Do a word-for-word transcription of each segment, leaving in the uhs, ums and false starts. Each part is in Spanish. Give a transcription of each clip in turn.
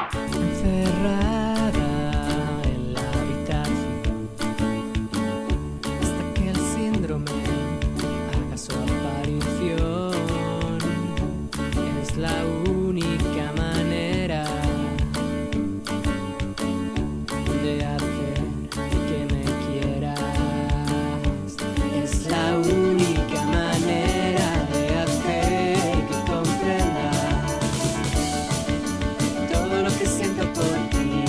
encerrada en la habitación, hasta que el síndrome haga su aparición. Es la única manera de hacer que me quieras. Es la única manera de hacer que comprendas todo lo que siento por ti.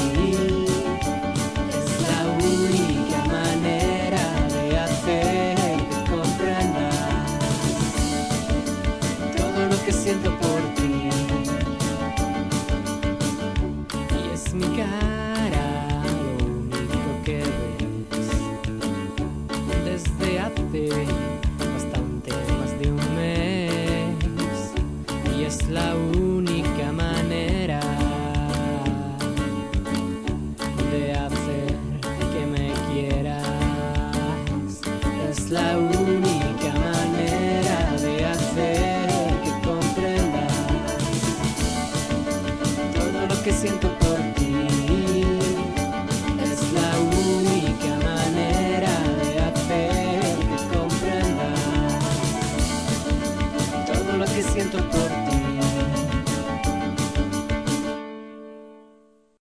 Es la única manera de hacer que comprendas todo lo que siento por ti. Y es mi cara lo único que ves desde hace bastante más de un mes. Y es la única manera de hacer que me quieras. Es la única manera de hacer que comprendas todo lo que siento por ti. Es la única manera de hacer que comprendas todo lo que siento por ti.